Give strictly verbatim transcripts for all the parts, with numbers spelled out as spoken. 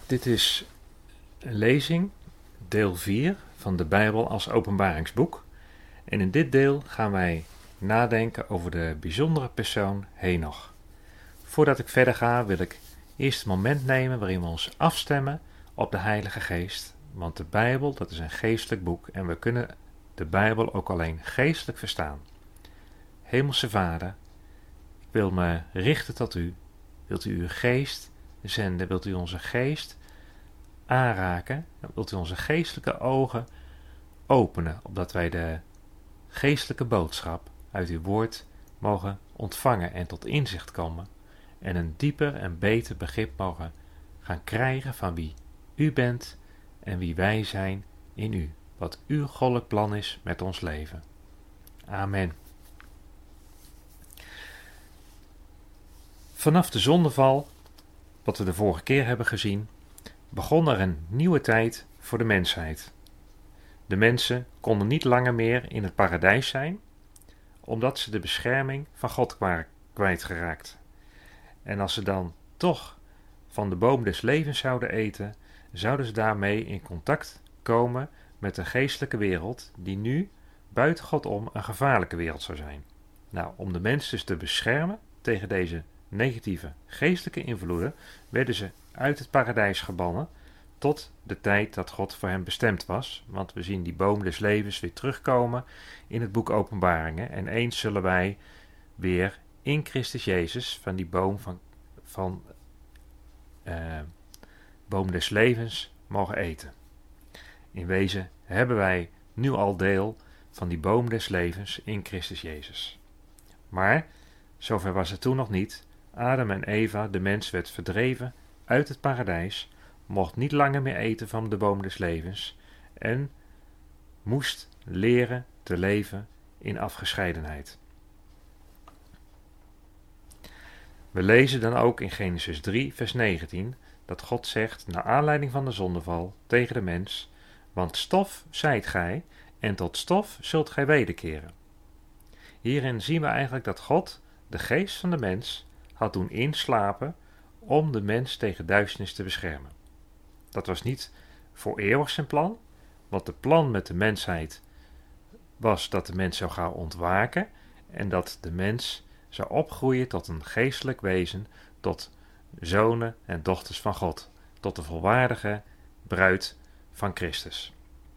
Dit is een lezing, deel vier van de Bijbel als openbaringsboek. En in dit deel gaan wij nadenken over de bijzondere persoon Henoch. Voordat ik verder ga, wil ik eerst een moment nemen waarin we ons afstemmen op de Heilige Geest. Want de Bijbel, dat is een geestelijk boek en we kunnen de Bijbel ook alleen geestelijk verstaan. Hemelse Vader, ik wil me richten tot u. Wilt u uw geest zenden? Wilt u onze geest aanraken? Wilt u onze geestelijke ogen openen, opdat wij de geestelijke boodschap uit uw woord mogen ontvangen en tot inzicht komen en een dieper en beter begrip mogen gaan krijgen van wie u bent en wie wij zijn in u, wat uw goddelijk plan is met ons leven. Amen. Vanaf de zondeval, wat we de vorige keer hebben gezien, begon er een nieuwe tijd voor de mensheid. De mensen konden niet langer meer in het paradijs zijn, omdat ze de bescherming van God waren kwijtgeraakt. En als ze dan toch van de boom des levens zouden eten, zouden ze daarmee in contact komen met de geestelijke wereld, die nu buiten God om een gevaarlijke wereld zou zijn. Nou, om de mensen dus te beschermen tegen deze negatieve geestelijke invloeden, werden ze uit het paradijs gebannen tot de tijd dat God voor hen bestemd was. Want we zien die boom des levens weer terugkomen in het boek Openbaringen. En eens zullen wij weer in Christus Jezus van die boom van, van uh, boom des levens mogen eten. In wezen hebben wij nu al deel van die boom des levens in Christus Jezus. Maar zover was het toen nog niet. Adam en Eva, de mens, werd verdreven uit het paradijs, mocht niet langer meer eten van de boom des levens en moest leren te leven in afgescheidenheid. We lezen dan ook in Genesis drie, vers negentien, dat God zegt, naar aanleiding van de zondeval, tegen de mens, want stof zijt gij, en tot stof zult gij wederkeren. Hierin zien we eigenlijk dat God de geest van de mens had doen inslapen om de mens tegen duisternis te beschermen. Dat was niet voor eeuwig zijn plan, want het plan met de mensheid was dat de mens zou gaan ontwaken en dat de mens zou opgroeien tot een geestelijk wezen, tot zonen en dochters van God, tot de volwaardige bruid van Christus.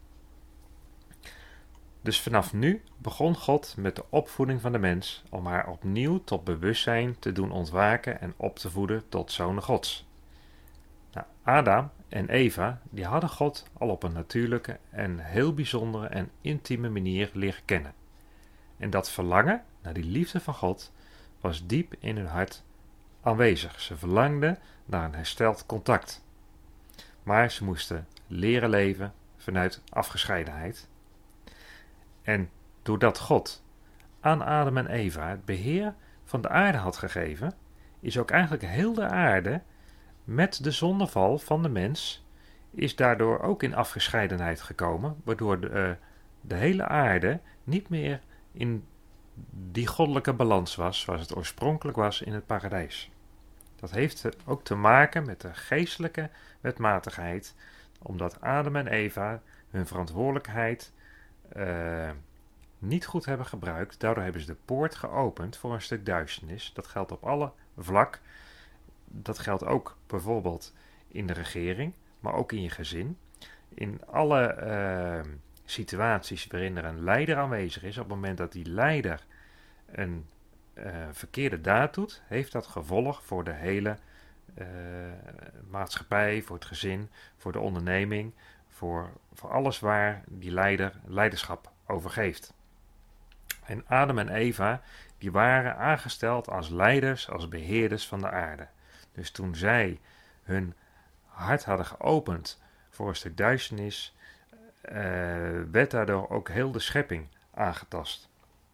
Dus vanaf nu begon God met de opvoeding van de mens om haar opnieuw tot bewustzijn te doen ontwaken en op te voeden tot zonen Gods. Nou, Adam en Eva, die hadden God al op een natuurlijke en heel bijzondere en intieme manier leren kennen. En dat verlangen naar die liefde van God was diep in hun hart aanwezig. Ze verlangden naar een hersteld contact. Maar ze moesten leren leven vanuit afgescheidenheid. En doordat God aan Adam en Eva het beheer van de aarde had gegeven, is ook eigenlijk heel de aarde met de zondeval van de mens, is daardoor ook in afgescheidenheid gekomen, waardoor de, uh, de hele aarde niet meer in die goddelijke balans was, zoals het oorspronkelijk was in het paradijs. Dat heeft ook te maken met de geestelijke wetmatigheid, omdat Adam en Eva hun verantwoordelijkheid Uh, niet goed hebben gebruikt. Daardoor hebben ze de poort geopend voor een stuk duisternis. Dat geldt op alle vlak. Dat geldt ook bijvoorbeeld in de regering, maar ook in je gezin. In alle uh, situaties waarin er een leider aanwezig is, op het moment dat die leider een uh, verkeerde daad doet, heeft dat gevolg voor de hele uh, maatschappij, voor het gezin, voor de onderneming, Voor, voor alles waar die leider leiderschap over geeft. En Adam en Eva, die waren aangesteld als leiders, als beheerders van de aarde. Dus toen zij hun hart hadden geopend voor een stuk duisternis, uh, werd daardoor ook heel de schepping aangetast.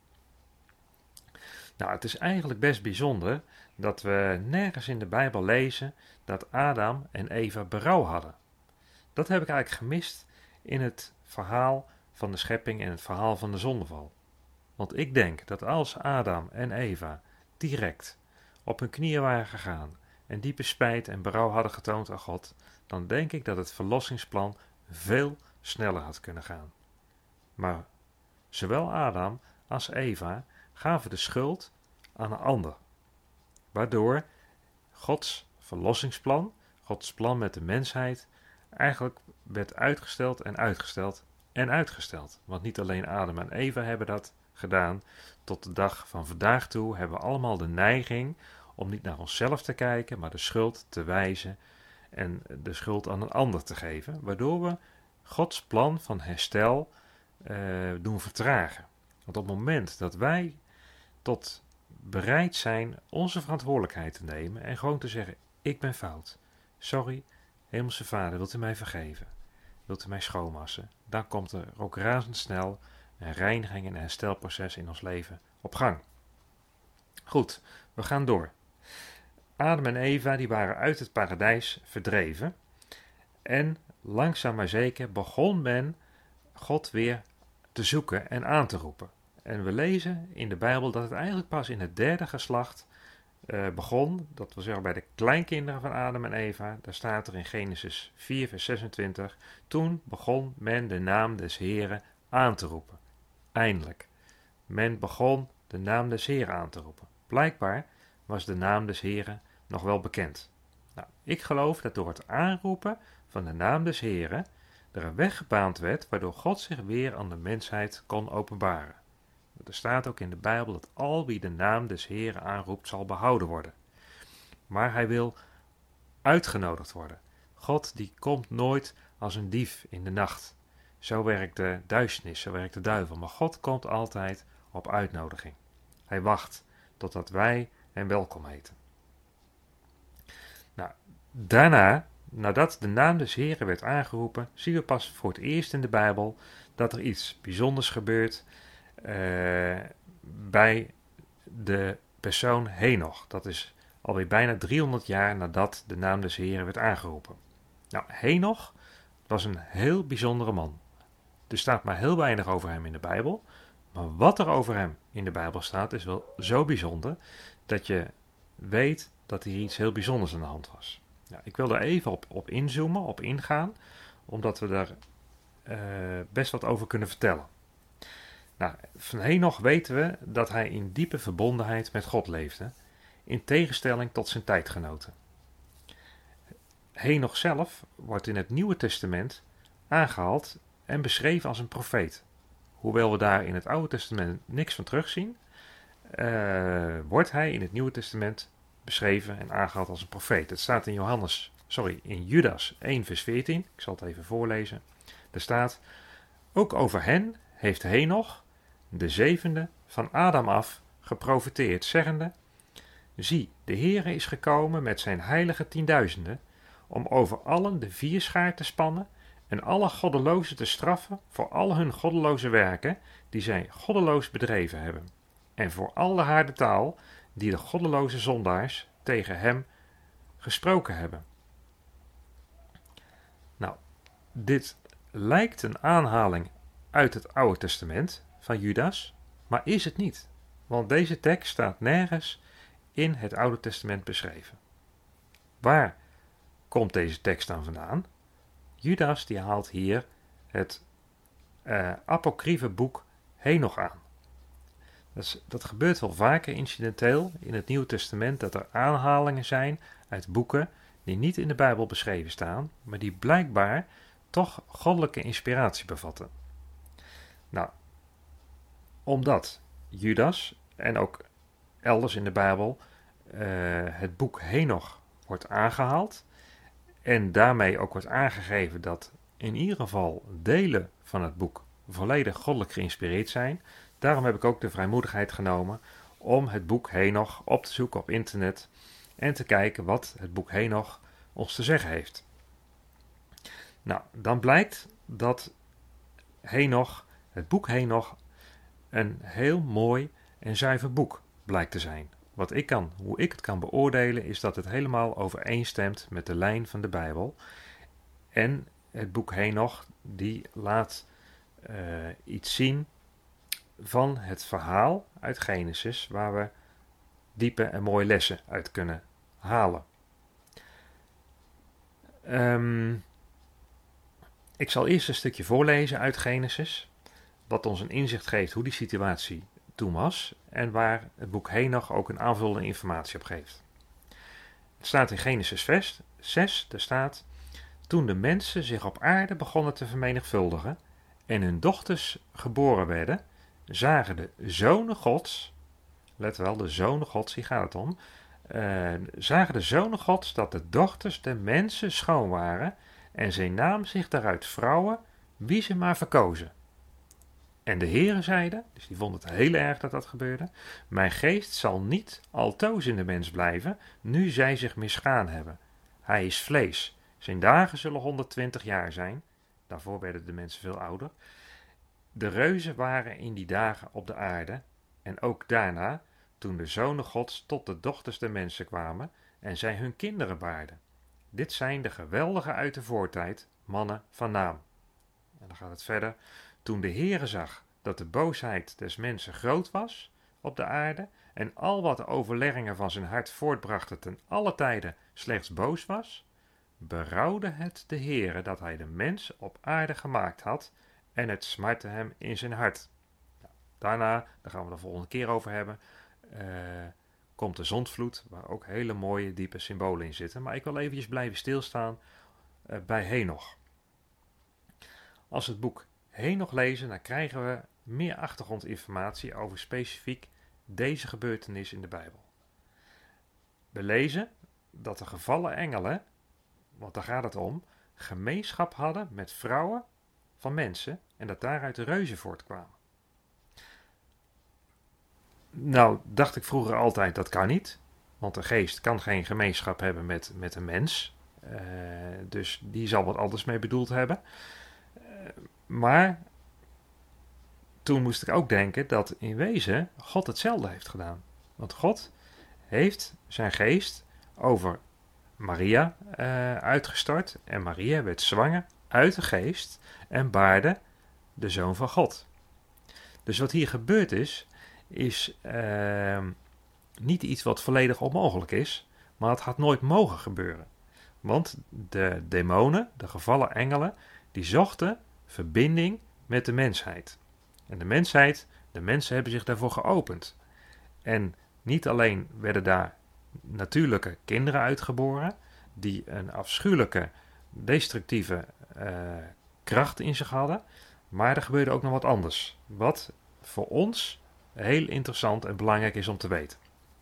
Nou, het is eigenlijk best bijzonder dat we nergens in de Bijbel lezen dat Adam en Eva berouw hadden. Dat heb ik eigenlijk gemist in het verhaal van de schepping en het verhaal van de zondeval. Want ik denk dat als Adam en Eva direct op hun knieën waren gegaan en diepe spijt en berouw hadden getoond aan God, dan denk ik dat het verlossingsplan veel sneller had kunnen gaan. Maar zowel Adam als Eva gaven de schuld aan een ander, waardoor Gods verlossingsplan, Gods plan met de mensheid, eigenlijk werd uitgesteld en uitgesteld en uitgesteld. Want niet alleen Adam en Eva hebben dat gedaan. Tot de dag van vandaag toe hebben we allemaal de neiging om niet naar onszelf te kijken, maar de schuld te wijzen en de schuld aan een ander te geven, waardoor we Gods plan van herstel uh, doen vertragen. Want op het moment dat wij tot bereid zijn onze verantwoordelijkheid te nemen en gewoon te zeggen, ik ben fout. Sorry, Hemelse Vader, wilt u mij vergeven? Wilt u mij schoonwassen? Dan komt er ook razendsnel een reiniging en een herstelproces in ons leven op gang. Goed, we gaan door. Adam en Eva die waren uit het paradijs verdreven en langzaam maar zeker begon men God weer te zoeken en aan te roepen. En we lezen in de Bijbel dat het eigenlijk pas in het derde geslacht uh, begon, dat wil zeggen bij de kleinkinderen van Adam en Eva. Daar staat er in Genesis vier vers zesentwintig, toen begon men de naam des Heren aan te roepen. Eindelijk. Men begon de naam des Heren aan te roepen. Blijkbaar was de naam des Heren nog wel bekend. Nou, ik geloof dat door het aanroepen van de naam des Heren er een weg gebaand werd waardoor God zich weer aan de mensheid kon openbaren. Er staat ook in de Bijbel dat al wie de naam des Heren aanroept zal behouden worden. Maar hij wil uitgenodigd worden. God die komt nooit als een dief in de nacht. Zo werkt de duisternis, zo werkt de duivel. Maar God komt altijd op uitnodiging. Hij wacht totdat wij hem welkom heten. Nou, daarna, nadat de naam des Heren werd aangeroepen, zien we pas voor het eerst in de Bijbel dat er iets bijzonders gebeurt uh, bij de persoon Henoch. Dat is alweer bijna driehonderd jaar nadat de naam des Heren werd aangeroepen. Nou, Henoch was een heel bijzondere man. Er staat maar heel weinig over hem in de Bijbel. Maar wat er over hem in de Bijbel staat is wel zo bijzonder dat je weet dat hier iets heel bijzonders aan de hand was. Nou, ik wil er even op, op inzoomen, op ingaan, omdat we daar uh, best wat over kunnen vertellen. Nou, van Henoch weten we dat hij in diepe verbondenheid met God leefde, in tegenstelling tot zijn tijdgenoten. Henoch zelf wordt in het Nieuwe Testament aangehaald en beschreven als een profeet. Hoewel we daar in het Oude Testament niks van terugzien, uh, wordt hij in het Nieuwe Testament beschreven en aangehaald als een profeet. Het staat in Johannes, sorry, in Judas één vers veertien. Ik zal het even voorlezen. Er staat: ook over hen heeft Henoch, de zevende van Adam af, geprofeteerd, zeggende: zie, de Heere is gekomen met zijn heilige tienduizenden, om over allen de vierschaar te spannen en alle goddelozen te straffen voor al hun goddeloze werken die zij goddeloos bedreven hebben, en voor al de harde taal die de goddeloze zondaars tegen hem gesproken hebben. Nou, dit lijkt een aanhaling uit het Oude Testament van Judas, maar is het niet, want deze tekst staat nergens in het Oude Testament beschreven. Waar komt deze tekst dan vandaan? Judas die haalt hier het uh, apocryfe boek Henoch aan. Dat, is, dat gebeurt wel vaker incidenteel in het Nieuwe Testament, dat er aanhalingen zijn uit boeken die niet in de Bijbel beschreven staan, maar die blijkbaar toch goddelijke inspiratie bevatten. Nou, omdat Judas en ook elders in de Bijbel uh, het boek Henoch wordt aangehaald en daarmee ook wordt aangegeven dat in ieder geval delen van het boek volledig goddelijk geïnspireerd zijn. Daarom heb ik ook de vrijmoedigheid genomen om het boek Henoch op te zoeken op internet en te kijken wat het boek Henoch ons te zeggen heeft. Nou, dan blijkt dat Henoch, het boek Henoch, een heel mooi en zuiver boek blijkt te zijn. Wat ik kan, hoe ik het kan beoordelen is dat het helemaal overeenstemt met de lijn van de Bijbel. En het boek Henoch die laat uh, iets zien van het verhaal uit Genesis waar we diepe en mooie lessen uit kunnen halen. Um, ik zal eerst een stukje voorlezen uit Genesis, wat ons een inzicht geeft hoe die situatie toen was en waar het boek Henoch ook een aanvullende informatie op geeft. Het staat in Genesis zes, er staat: toen de mensen zich op aarde begonnen te vermenigvuldigen en hun dochters geboren werden, zagen de zonen Gods, let wel, de zonen Gods, hier gaat het om, uh, zagen de zonen Gods dat de dochters der mensen schoon waren en zij namen zich daaruit vrouwen, wie ze maar verkozen. En de Heere zeide, dus die vond het heel erg dat dat gebeurde, mijn geest zal niet altoos in de mens blijven, nu zij zich misgaan hebben. Hij is vlees, zijn dagen zullen honderdtwintig jaar zijn, daarvoor werden de mensen veel ouder. De reuzen waren in die dagen op de aarde, en ook daarna, toen de zonen Gods tot de dochters der mensen kwamen, en zij hun kinderen baarden. Dit zijn de geweldigen uit de voortijd, mannen van naam. En dan gaat het verder. Toen de Heere zag dat de boosheid des mensen groot was op de aarde, en al wat de overleggingen van zijn hart voortbrachten ten alle tijden slechts boos was, berouwde het de Heere dat hij de mens op aarde gemaakt had, en het smartte hem in zijn hart. Nou, daarna, daar gaan we de volgende keer over hebben, uh, komt de zondvloed, waar ook hele mooie diepe symbolen in zitten. Maar ik wil eventjes blijven stilstaan uh, bij Henoch. Als we het boek Henoch lezen, dan krijgen we meer achtergrondinformatie over specifiek deze gebeurtenis in de Bijbel. We lezen dat de gevallen engelen, want daar gaat het om, gemeenschap hadden met vrouwen van mensen en dat daaruit de reuzen voortkwamen. Nou, dacht ik vroeger altijd, dat kan niet, want de geest kan geen gemeenschap hebben met, met een mens. Uh, dus die zal wat anders mee bedoeld hebben. Uh, maar toen moest ik ook denken dat in wezen God hetzelfde heeft gedaan. Want God heeft zijn geest over Maria uh, uitgestort en Maria werd zwanger uit de geest en baarde de Zoon van God. Dus wat hier gebeurd is, is uh, niet iets wat volledig onmogelijk is, maar het had nooit mogen gebeuren. Want de demonen, de gevallen engelen, die zochten verbinding met de mensheid. En de mensheid, de mensen hebben zich daarvoor geopend. En niet alleen werden daar natuurlijke kinderen uitgeboren, die een afschuwelijke, destructieve uh, kracht in zich hadden, maar er gebeurde ook nog wat anders. Wat voor ons heel interessant en belangrijk is om te weten.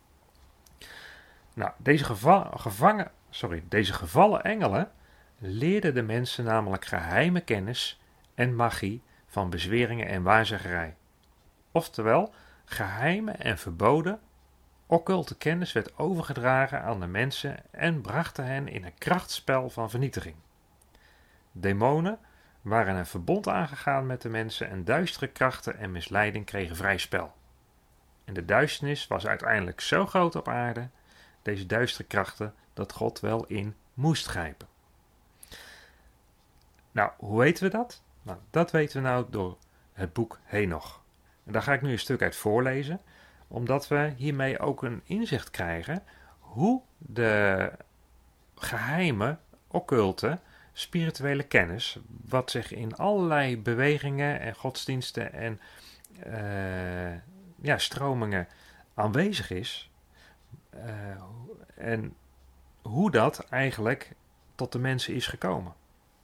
Nou, deze, geva- gevangen, sorry, deze gevallen engelen leerden de mensen namelijk geheime kennis en magie van bezweringen en waarzeggerij. Oftewel, geheime en verboden, occulte kennis werd overgedragen aan de mensen en brachten hen in een krachtspel van vernietiging. Demonen waren een verbond aangegaan met de mensen en duistere krachten en misleiding kregen vrij spel. En de duisternis was uiteindelijk zo groot op aarde, deze duistere krachten, dat God wel in moest grijpen. Nou, hoe weten we dat? Nou, dat weten we nou door het boek Henoch. En daar ga ik nu een stuk uit voorlezen, omdat we hiermee ook een inzicht krijgen hoe de geheime, occulte, spirituele kennis, wat zich in allerlei bewegingen en godsdiensten en uh, ja, stromingen aanwezig is, uh, en hoe dat eigenlijk tot de mensen is gekomen.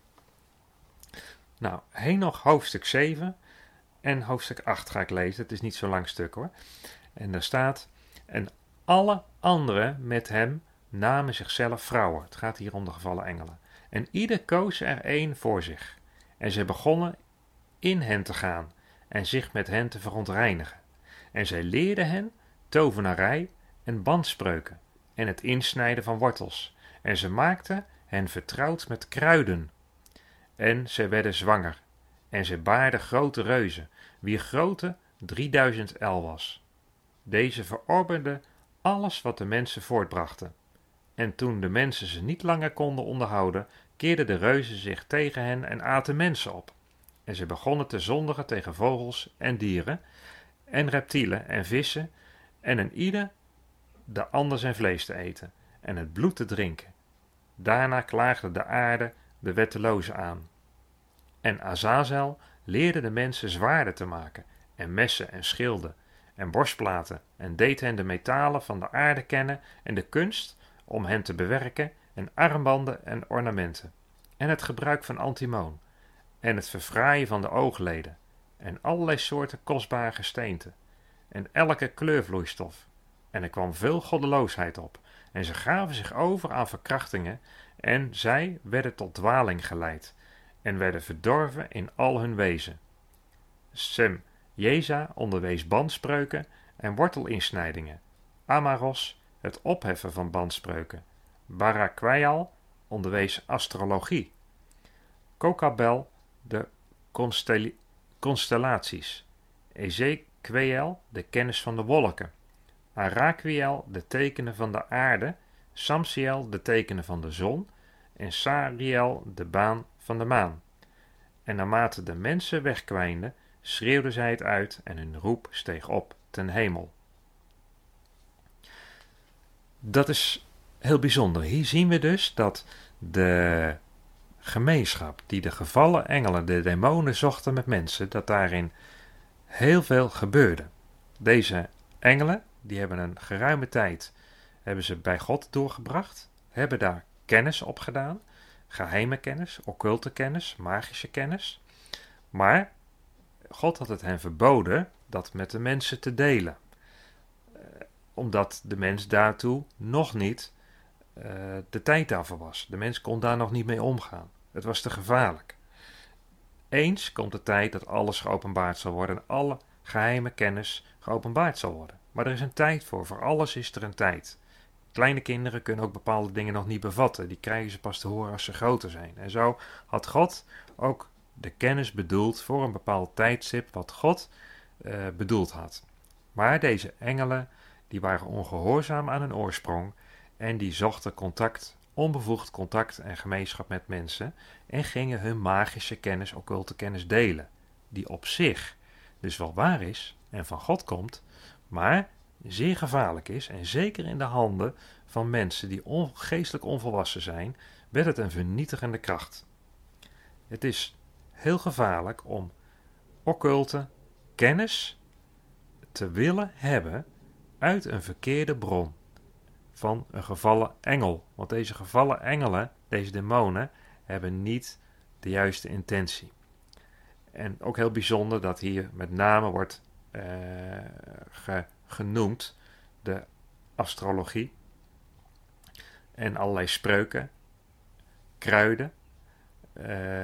Nou, Henoch hoofdstuk zeven en hoofdstuk acht ga ik lezen. Het is niet zo'n lang stuk hoor. En daar staat: en alle anderen met hem namen zichzelf vrouwen. Het gaat hier om de gevallen engelen. En ieder koos er één voor zich. En zij begonnen in hen te gaan en zich met hen te verontreinigen. En zij leerden hen tovenarij en bandspreuken en het insnijden van wortels. En ze maakten hen vertrouwd met kruiden. En zij werden zwanger. En zij baarden grote reuzen, wier grootte drieduizend el was. Deze verorberden alles wat de mensen voortbrachten. En toen de mensen ze niet langer konden onderhouden, keerden de reuzen zich tegen hen en aten mensen op. En ze begonnen te zondigen tegen vogels en dieren, en reptielen en vissen, en een ieder de ander zijn vlees te eten, en het bloed te drinken. Daarna klaagde de aarde de wettelozen aan. En Azazel leerde de mensen zwaarden te maken, en messen en schilden, en borstplaten, en deed hen de metalen van de aarde kennen en de kunst om hen te bewerken, en armbanden en ornamenten, en het gebruik van antimoon, en het verfraaien van de oogleden, en allerlei soorten kostbare gesteenten, en elke kleurvloeistof. En er kwam veel goddeloosheid op, en ze gaven zich over aan verkrachtingen, en zij werden tot dwaling geleid, en werden verdorven in al hun wezen. Sem Jeza onderwees bandspreuken en wortelinsnijdingen. Amaros het opheffen van bandspreuken. Barakwijal onderwees astrologie. Kokabel de constelli- constellaties. Ezekiel de kennis van de wolken. Araquiel de tekenen van de aarde. Samsiel de tekenen van de zon. En Sariel de baan van de maan. En naarmate de mensen wegkwijnden, schreeuwden zij het uit en hun roep steeg op ten hemel. Dat is heel bijzonder. Hier zien we dus dat de gemeenschap die de gevallen engelen, de demonen zochten met mensen, dat daarin heel veel gebeurde. Deze engelen, die hebben een geruime tijd hebben ze bij God doorgebracht, hebben daar kennis opgedaan, geheime kennis, occulte kennis, magische kennis. Maar God had het hen verboden dat met de mensen te delen. Uh, omdat de mens daartoe nog niet uh, de tijd daarvoor was. De mens kon daar nog niet mee omgaan. Het was te gevaarlijk. Eens komt de tijd dat alles geopenbaard zal worden en alle geheime kennis geopenbaard zal worden. Maar er is een tijd voor. Voor alles is er een tijd. Kleine kinderen kunnen ook bepaalde dingen nog niet bevatten. Die krijgen ze pas te horen als ze groter zijn. En zo had God ook de kennis bedoeld voor een bepaald tijdstip wat God uh, bedoeld had. Maar deze engelen die waren ongehoorzaam aan hun oorsprong en die zochten contact, onbevoegd contact en gemeenschap met mensen en gingen hun magische kennis, occulte kennis delen, die op zich dus wel waar is en van God komt, maar zeer gevaarlijk is en zeker in de handen van mensen die on- geestelijk onvolwassen zijn, werd het een vernietigende kracht. Het is heel gevaarlijk om occulte kennis te willen hebben uit een verkeerde bron van een gevallen engel. Want deze gevallen engelen, deze demonen, hebben niet de juiste intentie. En ook heel bijzonder dat hier met name wordt uh, ge, genoemd de astrologie en allerlei spreuken, kruiden, uh,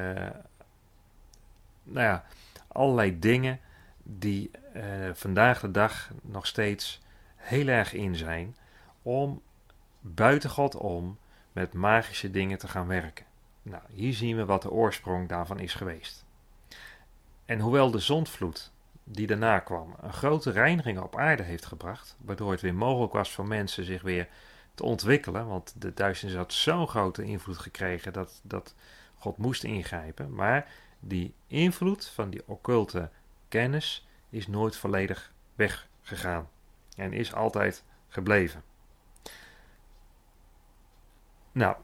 nou ja, allerlei dingen die uh, vandaag de dag nog steeds heel erg in zijn om buiten God om met magische dingen te gaan werken. Nou, hier zien we wat de oorsprong daarvan is geweest. En hoewel de zondvloed die daarna kwam een grote reiniging op aarde heeft gebracht, waardoor het weer mogelijk was voor mensen zich weer te ontwikkelen, want de duisternis had zo'n grote invloed gekregen dat, dat God moest ingrijpen, maar die invloed van die occulte kennis is nooit volledig weggegaan en is altijd gebleven. Nou,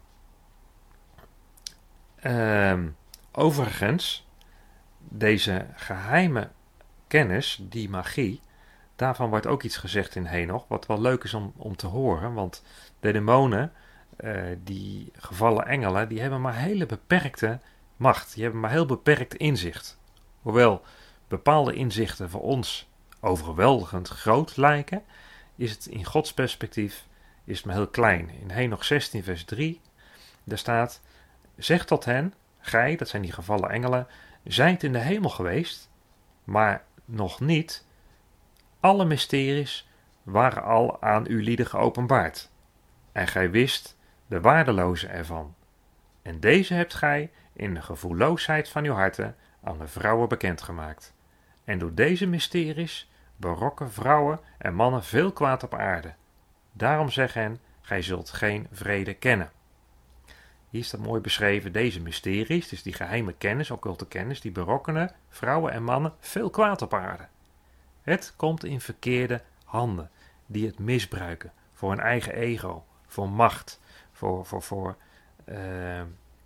uh, overigens, deze geheime kennis, die magie, daarvan wordt ook iets gezegd in Henoch, wat wel leuk is om, om te horen, want de demonen, uh, die gevallen engelen, die hebben maar hele beperkte macht, die hebben maar heel beperkt inzicht. Hoewel bepaalde inzichten voor ons overweldigend groot lijken, is het in Gods perspectief is het maar heel klein. In Henoch zestien vers drie, daar staat, zeg tot hen, gij, dat zijn die gevallen engelen, zijt in de hemel geweest, maar nog niet. Alle mysteries waren al aan uw lieden geopenbaard. En gij wist de waardeloze ervan. En deze hebt gij in de gevoelloosheid van uw harten aan de vrouwen bekendgemaakt. En door deze mysteries berokken vrouwen en mannen veel kwaad op aarde. Daarom zeg hen, gij zult geen vrede kennen. Hier staat mooi beschreven deze mysteries, dus die geheime kennis, occulte kennis, die berokkenen vrouwen en mannen veel kwaad op aarde. Het komt in verkeerde handen, die het misbruiken voor hun eigen ego, voor macht, voor, voor, voor uh,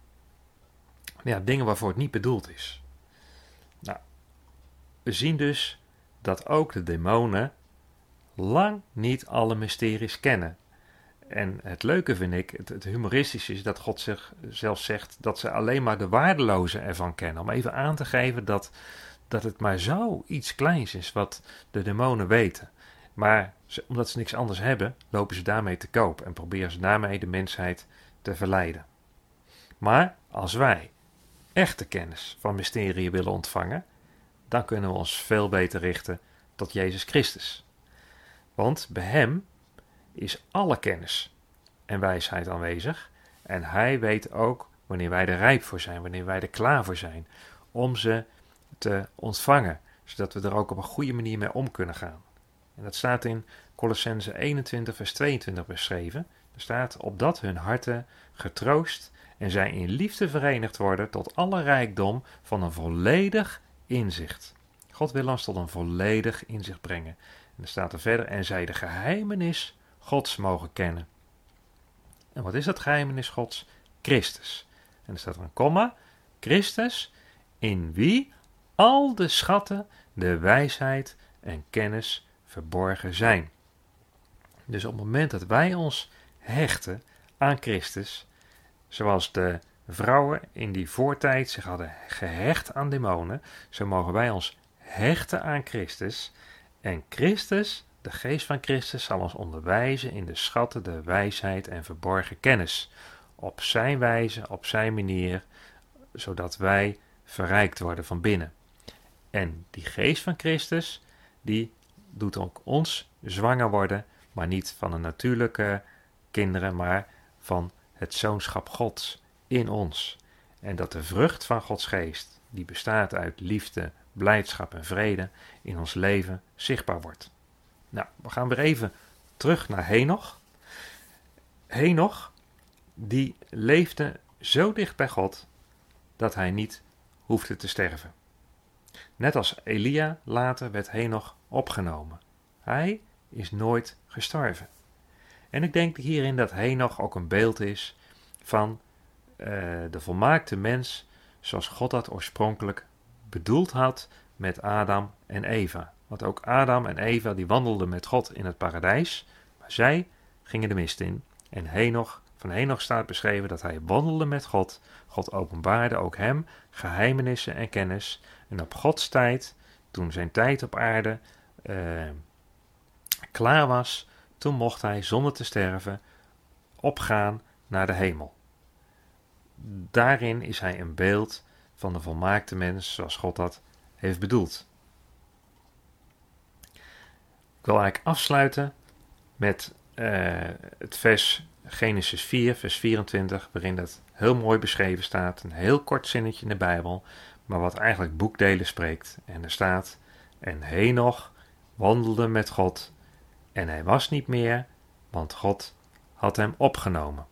ja, dingen waarvoor het niet bedoeld is. Nou, we zien dus dat ook de demonen lang niet alle mysteries kennen. En het leuke vind ik, het, het humoristische is dat God zich zelf zegt dat ze alleen maar de waardelozen ervan kennen. Om even aan te geven dat, dat het maar zoiets kleins is wat de demonen weten. Maar ze, omdat ze niks anders hebben, lopen ze daarmee te koop en proberen ze daarmee de mensheid te verleiden. Maar als wij echte kennis van mysterieën willen ontvangen, dan kunnen we ons veel beter richten tot Jezus Christus. Want bij hem is alle kennis en wijsheid aanwezig en hij weet ook wanneer wij er rijp voor zijn, wanneer wij er klaar voor zijn om ze te ontvangen, zodat we er ook op een goede manier mee om kunnen gaan. En dat staat in Kolossenzen eenentwintig vers tweeëntwintig beschreven. Er staat: opdat hun harten getroost en zij in liefde verenigd worden tot alle rijkdom van een volledig inzicht. God wil ons tot een volledig inzicht brengen. En er staat er verder: en zij de geheimenis Gods mogen kennen. En wat is dat geheimenis Gods? Christus. En er staat er een komma. Christus, in wie al de schatten, de wijsheid en kennis verborgen zijn. Dus op het moment dat wij ons hechten aan Christus, zoals de vrouwen in die voortijd zich hadden gehecht aan demonen, zo mogen wij ons hechten aan Christus. En Christus, de geest van Christus, zal ons onderwijzen in de schatten, de wijsheid en verborgen kennis. Op zijn wijze, op zijn manier, zodat wij verrijkt worden van binnen. En die geest van Christus, die doet ook ons zwanger worden, maar niet van een natuurlijke kinderen, maar van het zoonschap Gods in ons. En dat de vrucht van Gods geest, die bestaat uit liefde, blijdschap en vrede, in ons leven zichtbaar wordt. Nou, we gaan weer even terug naar Henoch. Henoch, die leefde zo dicht bij God, dat hij niet hoefde te sterven. Net als Elia later werd Henoch opgenomen. Hij is nooit gestorven. En ik denk hierin dat Henoch ook een beeld is van uh, de volmaakte mens zoals God dat oorspronkelijk bedoeld had met Adam en Eva. Want ook Adam en Eva die wandelden met God in het paradijs, maar zij gingen de mist in. En Henoch, van Henoch staat beschreven dat hij wandelde met God. God openbaarde ook hem geheimenissen en kennis. En op Gods tijd, toen zijn tijd op aarde uh, klaar was, toen mocht hij zonder te sterven opgaan naar de hemel. Daarin is hij een beeld van de volmaakte mens zoals God dat heeft bedoeld. Ik wil eigenlijk afsluiten met uh, het vers Genesis vier, vers vierentwintig, waarin dat heel mooi beschreven staat. Een heel kort zinnetje in de Bijbel, maar wat eigenlijk boekdelen spreekt. En er staat: en Henoch wandelde met God, en hij was niet meer, want God had hem opgenomen.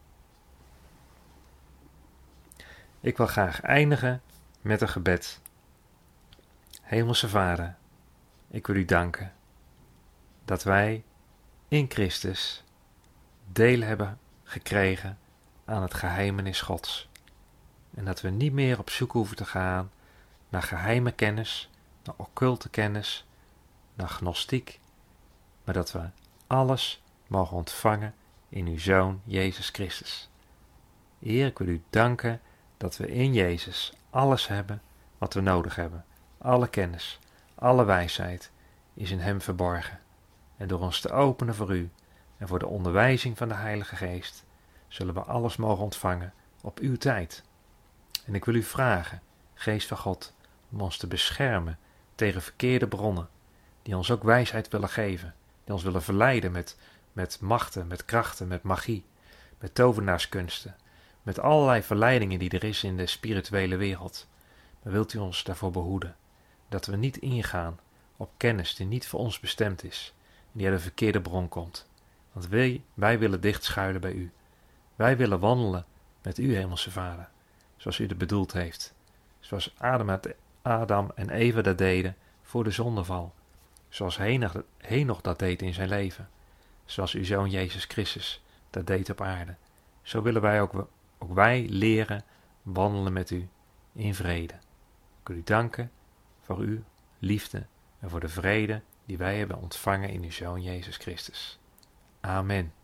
Ik wil graag eindigen met een gebed. Hemelse Vader, ik wil u danken dat wij in Christus deel hebben gekregen aan het geheimenis Gods. En dat we niet meer op zoek hoeven te gaan naar geheime kennis, naar occulte kennis, naar gnostiek, maar dat we alles mogen ontvangen in uw Zoon Jezus Christus. Heer, ik wil u danken dat we in Jezus alles hebben wat we nodig hebben. Alle kennis, alle wijsheid is in hem verborgen. En door ons te openen voor u en voor de onderwijzing van de Heilige Geest, zullen we alles mogen ontvangen op uw tijd. En ik wil u vragen, Geest van God, om ons te beschermen tegen verkeerde bronnen, die ons ook wijsheid willen geven, die ons willen verleiden met, met machten, met krachten, met magie, met tovenaarskunsten, met allerlei verleidingen die er is in de spirituele wereld. Maar wilt u ons daarvoor behoeden, dat we niet ingaan op kennis die niet voor ons bestemd is, die uit de verkeerde bron komt. Want wij, wij willen dichtschuilen bij u. Wij willen wandelen met u, Hemelse Vader, zoals u het bedoeld heeft. Zoals Adam, Adam en Eva dat deden voor de zondeval. Zoals Henoch, Henoch dat deed in zijn leven. Zoals uw Zoon Jezus Christus dat deed op aarde. Zo willen wij ook ook wij leren wandelen met u in vrede. Ik wil u danken voor uw liefde en voor de vrede die wij hebben ontvangen in uw Zoon Jezus Christus. Amen.